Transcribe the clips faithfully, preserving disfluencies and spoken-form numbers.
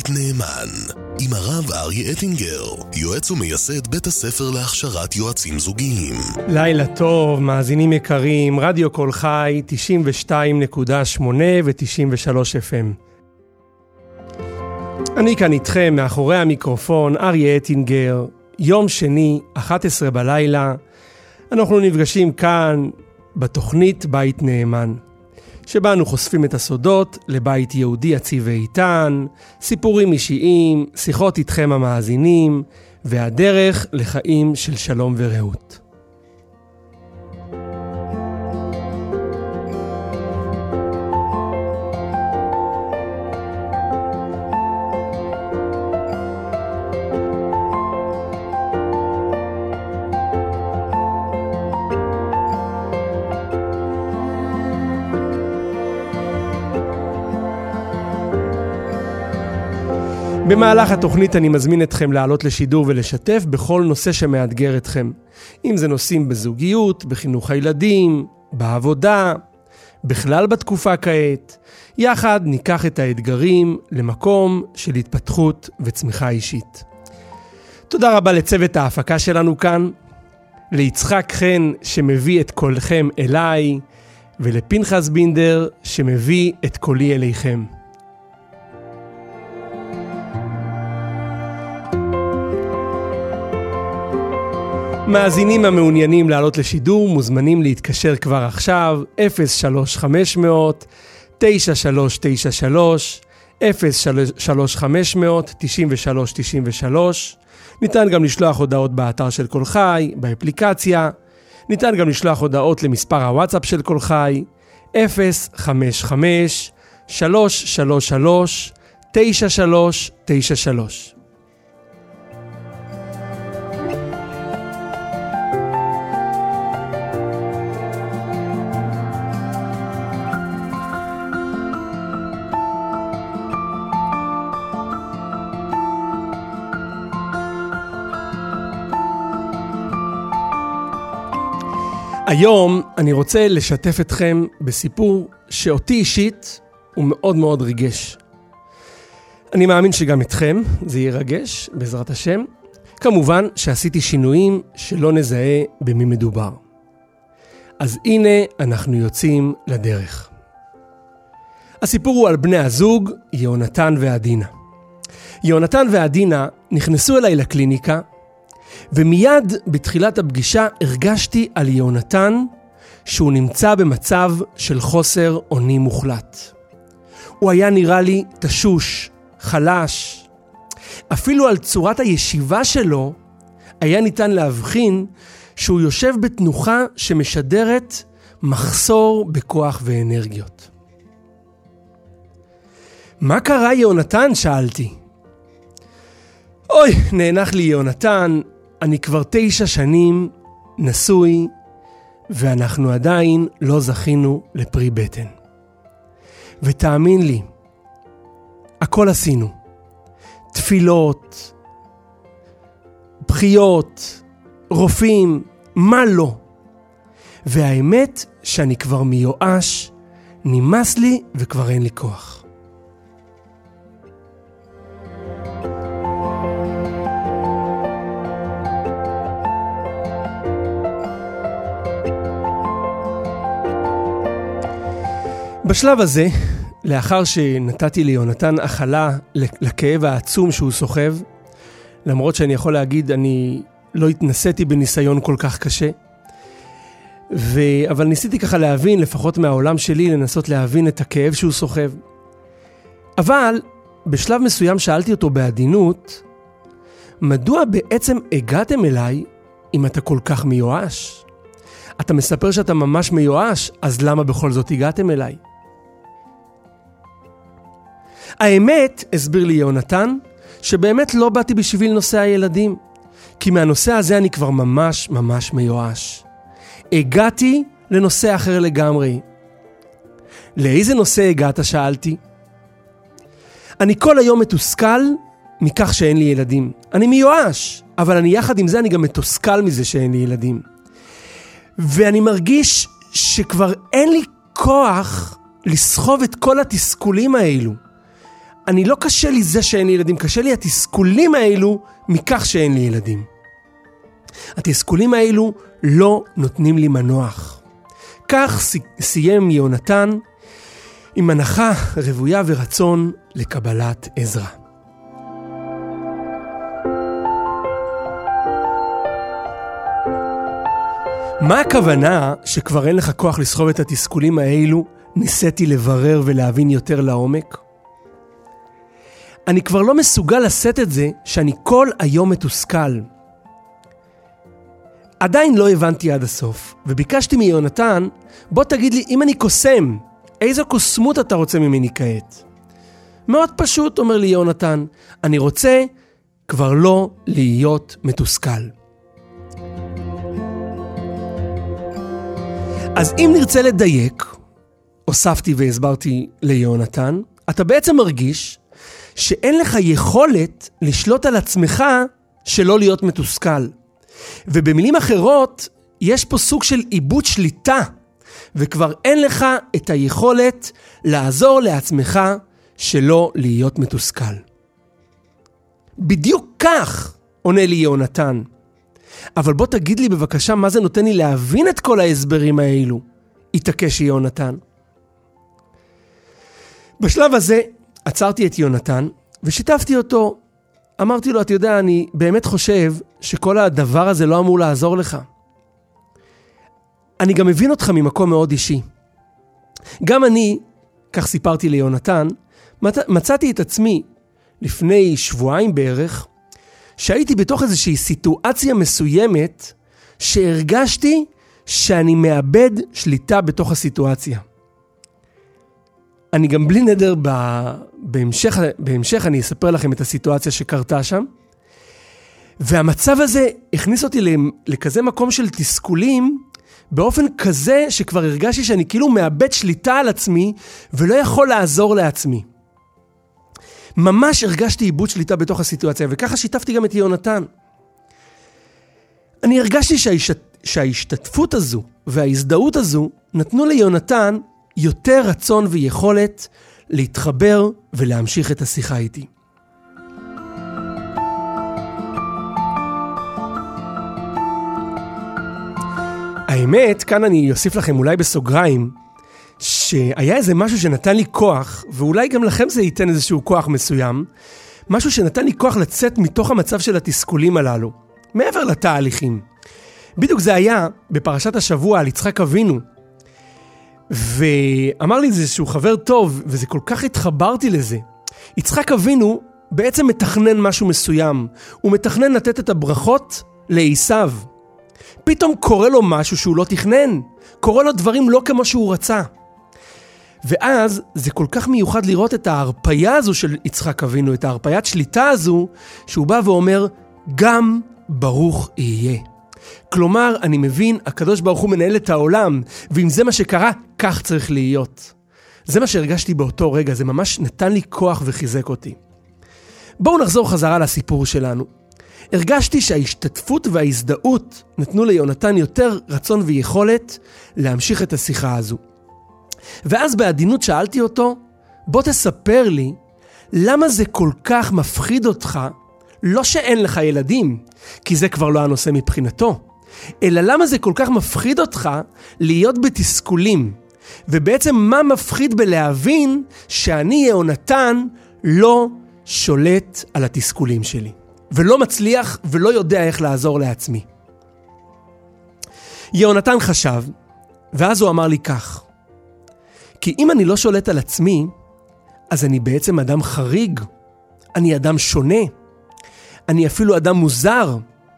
בית נאמן, עם הרב אריה אטינגר, יועץ ומייסד בית הספר להכשרת יועצים זוגיים. לילה טוב, מאזינים יקרים, רדיו קול חי, תשעים ושתיים נקודה שמונה ו-תשעים ושלוש אף אם. אני כאן איתכם מאחורי המיקרופון, אריה אטינגר, יום שני, אחת עשרה בלילה, אנחנו נפגשים כאן בתוכנית בית נאמן, שבה אנו חושפים את הסודות לבית יהודי יציב ואיתן, סיפורים אישיים, שיחות איתכם המאזינים, והדרך לחיים של שלום ורעות. במהלך התוכנית אני מזמין אתכם לעלות לשידור ולשתף בכל נושא שמאתגר אתכם. אם זה נושאים בזוגיות, בחינוך הילדים, בעבודה, בכלל בתקופה כעת. יחד ניקח את האתגרים למקום של התפתחות וצמיחה אישית. תודה רבה לצוות ההפקה שלנו כאן, ליצחק חן שמביא את קולכם אליי, ולפנחס בינדר שמביא את קולי אליכם. מאזינים המעוניינים לעלות לשידור מוזמנים להתקשר כבר עכשיו, אפס שלוש חמש מאות תשע שלוש תשע שלוש, אפס שלוש חמש מאות תשעים ושלוש תשעים ושלוש. ניתן גם לשלוח הודעות באתר של קול חי, באפליקציה. ניתן גם לשלוח הודעות למספר הוואטסאפ של קול חי, אפס חמש חמש שלוש שלוש שלוש תשע שלוש תשע שלוש. היום אני רוצה לשתף אתכם בסיפור שאותי אישית הוא מאוד מאוד ריגש. אני מאמין שגם אתכם זה ירגש, בעזרת השם. כמובן שעשיתי שינויים שלא נזהה במי מדובר. אז הנה אנחנו יוצאים לדרך. הסיפור הוא על בני הזוג, יהונתן ועדינה. יהונתן ועדינה נכנסו אליי לקליניקה, ומיד בתחילת הפגישה הרגשתי על יהונתן שהוא נמצא במצב של חוסר אונים מוחלט. הוא היה נראה לי תשוש, חלש. אפילו על צורת הישיבה שלו היה ניתן להבחין שהוא יושב בתנוחה שמשדרת מחסור בכוח ואנרגיות. מה קרה יהונתן? שאלתי. אוי, נאנח לי יהונתן, אני כבר תשע שנים נשוי, ואנחנו עדיין לא זכינו לפרי בטן. ותאמין לי, הכל עשינו. תפילות, בחיות, רופאים, מה לא. והאמת שאני כבר מיואש, נמאס לי וכבר אין לי כוח. בשלב הזה, לאחר שנתתי ליהונתן אכלה לכאב העצום שהוא סוחב, למרות שאני יכול להגיד, אני לא התנסיתי בניסיון כל כך קשה, ו... אבל ניסיתי ככה להבין, לפחות מהעולם שלי, לנסות להבין את הכאב שהוא סוחב. אבל בשלב מסוים שאלתי אותו בעדינות, מדוע בעצם הגעתם אליי אם אתה כל כך מיואש? אתה מספר שאתה ממש מיואש, אז למה בכל זאת הגעתם אליי? האמת, הסביר לי יהונתן, שבאמת לא באתי בשביל נושא הילדים, כי מהנושא הזה אני כבר ממש ממש מיואש. הגעתי לנושא אחר לגמרי. לאיזה נושא הגעת? שאלתי. אני כל היום מתוסכל מכך שאין לי ילדים. אני מיואש, אבל אני יחד עם זה אני גם מתוסכל מזה שאין לי ילדים. ואני מרגיש שכבר אין לי כוח לסחוב את כל התסכולים האלו. אני לא קשה לי זה שאין לי ילדים, קשה לי התסכולים האלו מכך שאין לי ילדים. התסכולים האלו לא נותנים לי מנוח. כך סיים יונתן עם הנחה רבויה ורצון לקבלת עזרה. מה הכוונה שכבר אין לך כוח לסחוב את התסכולים האלו? ניסיתי לברר ולהבין יותר לעומק. אני כבר לא מסוגל לשאת את זה שאני כל היום מתוסכל. עדיין לא הבנתי עד הסוף, וביקשתי מיונתן, בוא תגיד לי, אם אני קוסם, איזו קוסמות אתה רוצה ממני כעת? מאוד פשוט, אומר לי יונתן, אני רוצה כבר לא להיות מתוסכל. אז אם נרצה לדייק, הוספתי והסברתי ליונתן, אתה בעצם מרגיש שאין לך יכולת לשלוט על עצמך שלא להיות מתוסכל. ובמילים אחרות, יש פה סוג של איבוד שליטה, וכבר אין לך את היכולת לעזור לעצמך שלא להיות מתוסכל. בדיוק כך עונה לי יונתן. אבל בוא תגיד לי בבקשה מה זה נותן לי להבין את כל ההסברים האלו, התעקש יונתן. בשלב הזה עצרתי את יונתן ושיתפתי אותו. אמרתי לו, אתה יודע, אני באמת חושב שכל הדבר הזה לא אמור לעזור לך. אני גם מבין אותך ממקום מאוד אישי. גם אני, כך סיפרתי ליונתן, מצאתי את עצמי לפני שבועיים בערך, שהייתי בתוך איזושהי סיטואציה מסוימת, שהרגשתי שאני מאבד שליטה בתוך הסיטואציה. אני גם בלי נדר בהמשך, בהמשך אני אספר לכם את הסיטואציה שקרתה שם. והמצב הזה הכניס אותי לכזה מקום של תסכולים, באופן כזה שכבר הרגשתי שאני כאילו מאבד שליטה על עצמי, ולא יכול לעזור לעצמי. ממש הרגשתי איבוד שליטה בתוך הסיטואציה, וככה שיתפתי גם את יונתן. אני הרגשתי שההשת... שההשתתפות הזו וההזדהות הזו נתנו ליונתן יותר רצון ויכולת להתחבר ולהמשיך את השיחה איתי. האמת, כאן אני אוסיף לכם אולי בסוגריים, שהיה איזה משהו שנתן לי כוח, ואולי גם לכם זה ייתן איזשהו כוח מסוים, משהו שנתן לי כוח לצאת מתוך המצב של התסכולים הללו, מעבר לתהליכים. בדיוק זה היה בפרשת השבוע על יצחק אבינו, ואמר לי איזשהו חבר טוב, וזה כל כך התחברתי לזה. יצחק אבינו בעצם מתכנן משהו מסוים, הוא מתכנן לתת את הברכות לעשיו. פתאום קורה לו משהו שהוא לא תכנן, קורה לו דברים לא כמו שהוא רצה. ואז זה כל כך מיוחד לראות את ההרפיה הזו של יצחק אבינו, את ההרפיית שליטה הזו, שהוא בא ואומר, גם ברוך יהיה. כלומר, אני מבין, הקדוש ברוך הוא מנהל את העולם, ואם זה מה שקרה, כך צריך להיות. זה מה שהרגשתי באותו רגע, זה ממש נתן לי כוח וחיזק אותי. בואו נחזור חזרה לסיפור שלנו. הרגשתי שההשתתפות וההזדהות נתנו ליונתן יותר רצון ויכולת להמשיך את השיחה הזו. ואז בעדינות שאלתי אותו, בוא תספר לי למה זה כל כך מפחיד אותך, לא שאין לך ילדים, כי זה כבר לא הנושא מבחינתו, אלא למה זה כל כך מפחיד אותך להיות בתסכולים, ובעצם מה מפחיד בלהבין שאני יונתן לא שולט על התסכולים שלי, ולא מצליח ולא יודע איך לעזור לעצמי. יונתן חשב, ואז הוא אמר לי כך, כי אם אני לא שולט על עצמי, אז אני בעצם אדם חריג, אני אדם שונה, אני אפילו אדם מוזר.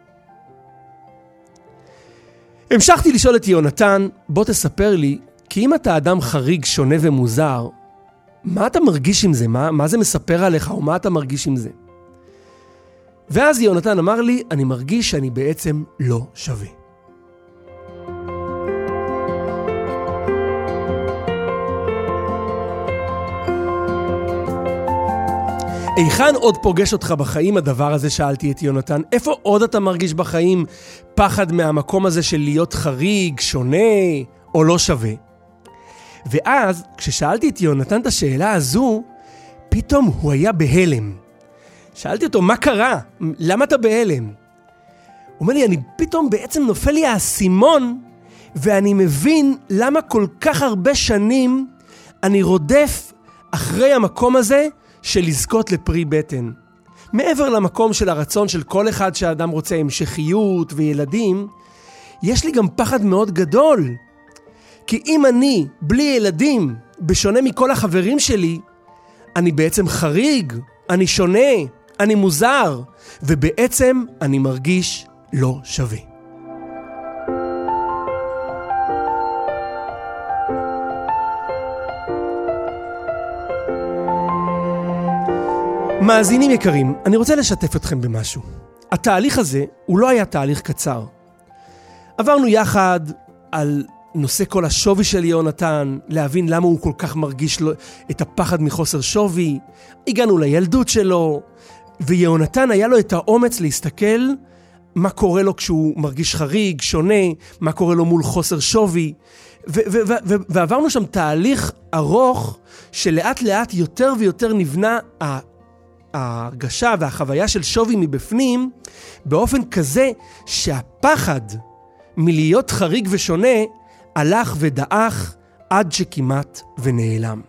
המשכתי לשאול את יונתן, בוא תספר לי, כי אם אתה אדם חריג, שונה ומוזר, מה אתה מרגיש עם זה? מה, מה זה מספר עליך, או מה אתה מרגיש עם זה? ואז יונתן אמר לי, אני מרגיש שאני בעצם לא שווה. איכן עוד פוגש אותך בחיים הדבר הזה? שאלתי את יונתן. איפה עוד אתה מרגיש בחיים פחד מהמקום הזה של להיות חריג, שונה או לא שווה? ואז כששאלתי את יונתן את השאלה הזו, פתאום הוא היה בהלם. שאלתי אותו, מה קרה? למה אתה בהלם? הוא אומר לי, אני פתאום בעצם נופל לי האסימון, ואני מבין למה כל כך הרבה שנים אני רודף אחרי המקום הזה של לזכות לפרי בטן. מעבר למקום של הרצון של כל אחד שהאדם רוצה המשכיות וילדים, יש לי גם פחד מאוד גדול. כי אם אני, בלי ילדים, בשונה מכל החברים שלי, אני בעצם חריג, אני שונה, אני מוזר, ובעצם אני מרגיש לא שווה. מאזינים יקרים, אני רוצה לשתף אתכם במשהו. התהליך הזה הוא לא היה תהליך קצר. עברנו יחד על נושא כל השווי של יונתן, להבין למה הוא כל כך מרגיש לו את הפחד מחוסר שווי. הגענו לילדות שלו, ויונתן היה לו את האומץ להסתכל מה קורה לו כשהוא מרגיש חריג, שונה, מה קורה לו מול חוסר שווי. ו- ו- ו- ו- ועברנו שם תהליך ארוך, שלאט לאט יותר ויותר נבנה ההרגשה והחוויה של שווי מבפנים, באופן כזה שהפחד מלהיות חריג ושונה, הלך ודעך עד שכמעט ונעלם.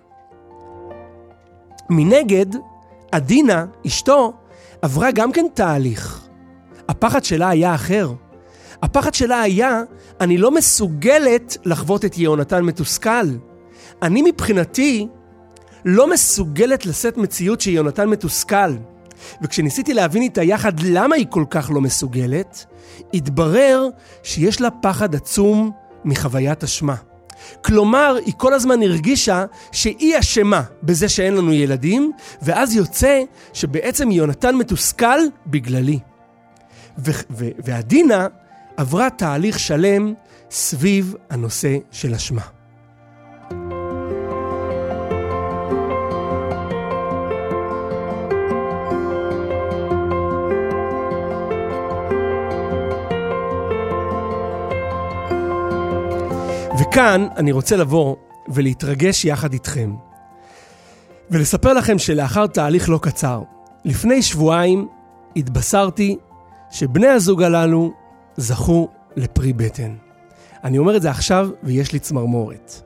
מנגד, עדינה, אשתו, עברה גם כן תהליך. הפחד שלה היה אחר. הפחד שלה היה, אני לא מסוגלת לחוות את יונתן מתוסכל. אני מבחינתי לא מסוגלת לשאת מציאות שיונתן מתוסכל. וכשניסיתי להבין איתה יחד למה היא כל כך לא מסוגלת, התברר שיש לה פחד עצום מחוויית אשמה. כלומר, היא כל הזמן הרגישה שהיא אשמה בזה שאין לנו ילדים, ואז יוצא שבעצם יונתן מתוסכל בגללי. ו- ו- ועדינה עברה תהליך שלם סביב הנושא של אשמה. וכאן אני רוצה לבוא ולהתרגש יחד איתכם, ולספר לכם שלאחר תהליך לא קצר, לפני שבועיים התבשרתי שבני הזוג הללו זכו לפרי בטן. אני אומר את זה עכשיו ויש לי צמרמורת.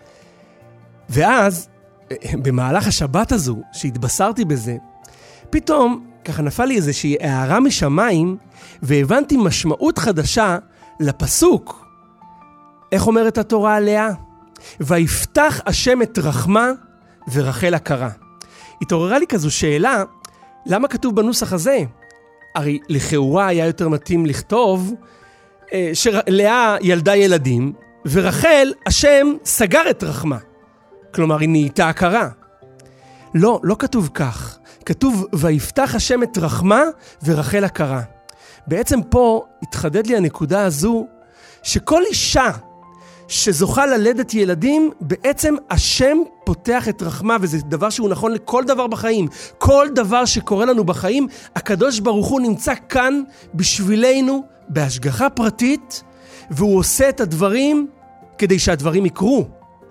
ואז, במהלך השבת הזו שהתבשרתי בזה, פתאום ככה נפל לי איזושהי הערה משמיים, והבנתי משמעות חדשה לפסוק. איך אומרת התורה עליה? ויפתח השם את רחמה ורחל הכרה. התעוררה לי כזו שאלה, למה כתוב בנוסח הזה? הרי לכאורה היה יותר מתאים לכתוב אה, שלאה ילדה ילדים, ורחל השם סגר את רחמה. כלומר, היא נהייתה הכרה. לא, לא כתוב כך. כתוב ויפתח השם את רחמה ורחל הכרה. בעצם פה התחדד לי הנקודה הזו, שכל אישה שזוכה ללדת ילדים, בעצם השם פותח את רחמה, וזה דבר שהוא נכון לכל דבר בחיים. כל דבר שקורה לנו בחיים, הקדוש ברוך הוא נמצא כאן בשבילנו, בהשגחה פרטית, והוא עושה את הדברים כדי שהדברים יקרו.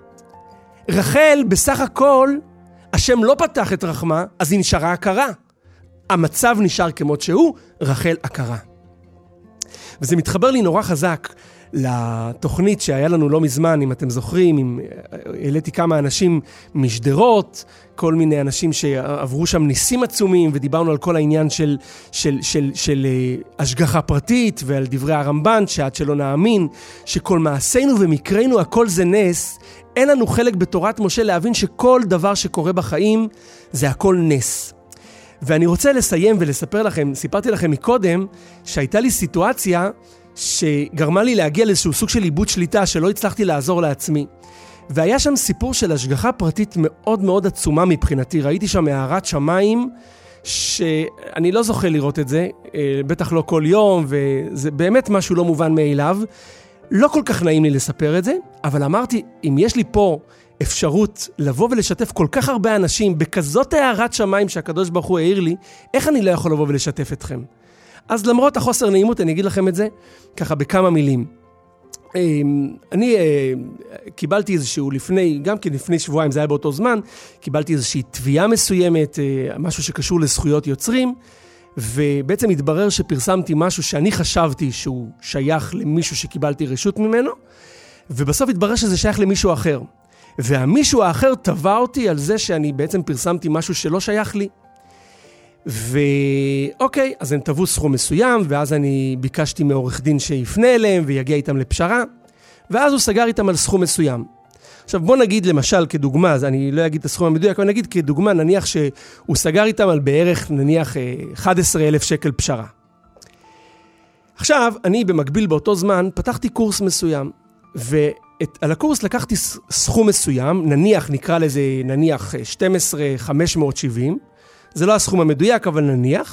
רחל, בסך הכל, השם לא פתח את רחמה, אז היא נשארה הכרה. המצב נשאר כמות שהוא, רחל הכרה. וזה מתחבר לי נורא חזק לתוכנית שהיה לנו לא מזמן, אם אתם זוכרים, אם העליתי כמה אנשים משדרות, כל מיני אנשים שעברו שם ניסים עצומים, ודיברנו על כל העניין של, של, של, של השגחה פרטית, ועל דברי הרמב"ן, שעד שלא נאמין, שכל מעשינו ומקרינו הכל זה נס, אין לנו חלק בתורת משה להבין שכל דבר שקורה בחיים זה הכל נס. ואני רוצה לסיים ולספר לכם, סיפרתי לכם מקודם, שהייתה לי סיטואציה שגרמה לי להגיע לאיזשהו סוג של איבוד שליטה שלא הצלחתי לעזור לעצמי. והיה שם סיפור של השגחה פרטית מאוד מאוד עצומה מבחינתי. ראיתי שם הערת שמיים שאני לא זוכה לראות את זה, בטח לא כל יום, וזה באמת משהו לא מובן מאליו. לא כל כך נעים לי לספר את זה, אבל אמרתי, אם יש לי פה אפשרות לבוא ולשתף כל כך הרבה אנשים בכזאת הערת שמיים שהקדוש ברוך הוא העיר לי, איך אני לא יכול לבוא ולשתף אתכם? אז למרות החוסר נעימות, אני אגיד לכם את זה ככה בכמה מילים. אני קיבלתי איזשהו לפני, גם כן לפני שבועיים, זה היה באותו זמן, קיבלתי איזושהי תביעה מסוימת, משהו שקשור לזכויות יוצרים, ובעצם התברר שפרסמתי משהו שאני חשבתי שהוא שייך למישהו שקיבלתי רשות ממנו, ובסוף התברר שזה שייך למישהו אחר. והמישהו האחר תבע אותי על זה שאני בעצם פרסמתי משהו שלא שייך לי. ואוקיי, אז הם תבעו סכום מסוים, ואז אני ביקשתי מעורך דין שיפנה אליהם ויגיע איתם לפשרה, ואז הוא סגר איתם על סכום מסוים. עכשיו בוא נגיד למשל כדוגמה, אז אני לא אגיד את הסכום המדויק, אבל נגיד כדוגמה, נניח שהוא סגר איתם על בערך נניח אחד עשר אלף שקל פשרה. עכשיו אני במקביל באותו זמן פתחתי קורס מסוים, ועל הקורס לקחתי סכום מסוים, נניח נקרא לזה נניח שתים עשרה אלף חמש מאות שבעים, זה לא הסכום המדויק, אבל נניח.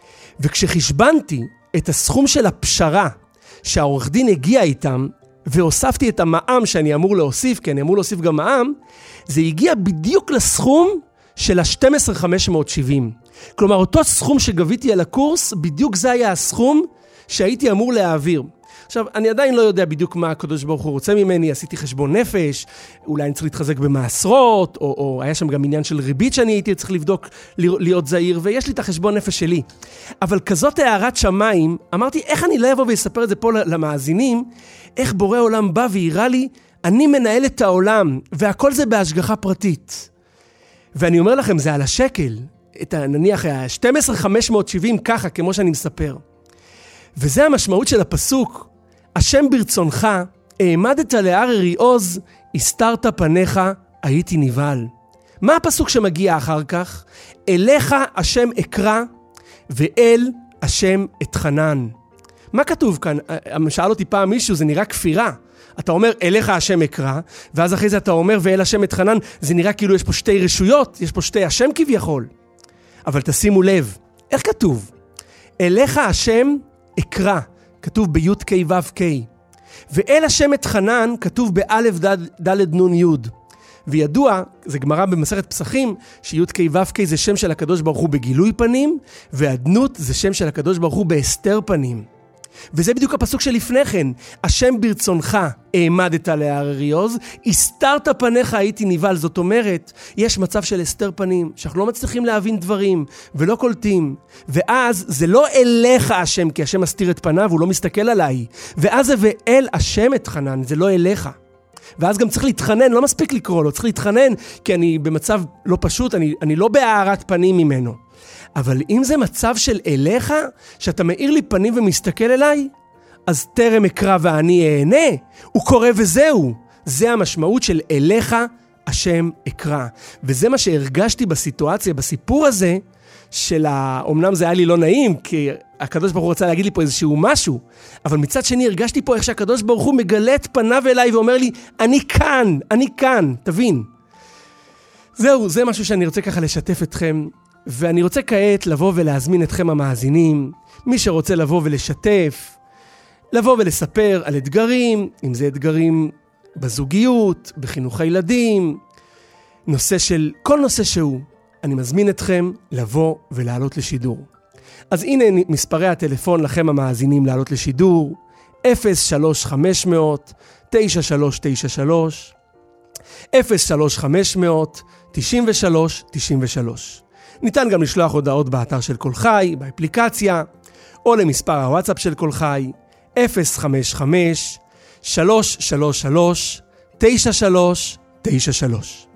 וכשחשבנתי את הסכום של הפשרה שהעורך דין הגיע איתם, והוספתי את המע"מ שאני אמור להוסיף, כי אני אמור להוסיף גם מע"מ, זה הגיע בדיוק לסכום של ה-שתים עשרה אלף חמש מאות שבעים. כלומר, אותו סכום שגביתי על הקורס, בדיוק זה היה הסכום שהייתי אמור להעביר. עכשיו, אני עדיין לא יודע בדיוק מה הקדוש ברוך הוא רוצה ממני, עשיתי חשבון נפש, אולי אני צריך להתחזק במעשרות, או, או היה שם גם עניין של ריבית שאני הייתי צריך לבדוק, להיות זהיר, ויש לי את החשבון נפש שלי. אבל כזאת הערת שמיים, אמרתי, איך אני לא אבוא ויספר את זה פה למאזינים, איך בורא עולם בא ויראה לי, אני מנהל את העולם, והכל זה בהשגחה פרטית. ואני אומר לכם, זה על השקל, את נניח ה-שתים עשרה אלף חמש מאות שבעים ככה, כמו שאני מספר. וזה המשמעות של הפסוק, השם ברצונך, העמדת להר אריעוז, הסתרת פניך, הייתי נבהל. מה הפסוק שמגיע אחר כך? אליך השם אקרא, ואל השם אתחנן. מה כתוב כאן? שאל אותי פעם מישהו, זה נראה כפירה. אתה אומר, אליך השם אקרא, ואז אחרי זה אתה אומר, ואל השם אתחנן, זה נראה כאילו יש פה שתי רשויות, יש פה שתי השם כביכול. אבל תשימו לב, איך כתוב? אליך השם אקרא, כתוב בי' ק' ו' ק', ואל השם אתחנן, כתוב באלף ד' נ' י'. וידוע, זה גמרא במסכת פסחים, שי' ק' ו' ק' זה שם של הקדוש ברוך הוא בגילוי פנים, והדנות זה שם של הקדוש ברוך הוא בהסתר פנים. וזה בדיוק הפסוק שלפני כן, השם ברצונך העמדת להר אריעוז, הסתרת פניך הייתי נבהל. זאת אומרת, יש מצב של הסתר פנים, שאנחנו לא מצליחים להבין דברים, ולא קולטים, ואז זה לא אליך השם, כי השם מסתיר את פניו, הוא לא מסתכל עליי, ואז זה ואל השם אתחנן, זה לא אליך. ואז גם צריך להתחנן, לא מספיק לקרוא לו, צריך להתחנן, כי אני במצב לא פשוט, אני, אני לא בהארת פנים ממנו. אבל אם זה מצב של אליך, שאתה מאיר לי פנים ומסתכל אליי, אז תרם אקרא ואני אענה, הוא קורא וזהו. זה המשמעות של אליך השם אקרא. וזה מה שהרגשתי בסיטואציה, בסיפור הזה, של ה... אמנם זה היה לי לא נעים, כי הקדוש ברוך הוא רצה להגיד לי פה איזשהו משהו, אבל מצד שני הרגשתי פה איך שהקדוש ברוך הוא מגלה את פניו אליי ואומר לי, אני כאן, אני כאן, תבין. זהו, זה משהו שאני רוצה ככה לשתף אתכם, ואני רוצה כעת לבוא ולהזמין אתכם המאזינים, מי שרוצה לבוא ולשתף, לבוא ולספר על אתגרים, אם זה אתגרים בזוגיות, בחינוך הילדים, נושא של, כל נושא שהוא, אני מזמין אתכם לבוא ולעלות לשידור. אז הנה מספרי הטלפון לכם המאזינים לעלות לשידור, אפס שלוש חמש מאות תשע שלוש תשע שלוש, אפס שלוש חמש מאות תשעים ושלוש תשעים ושלוש. ניתן גם לשלוח הודעות באתר של כל חי, באפליקציה, או למספר הוואטסאפ של כל חי, אפס חמש חמש שלוש שלוש שלוש תשע שלוש תשע שלוש.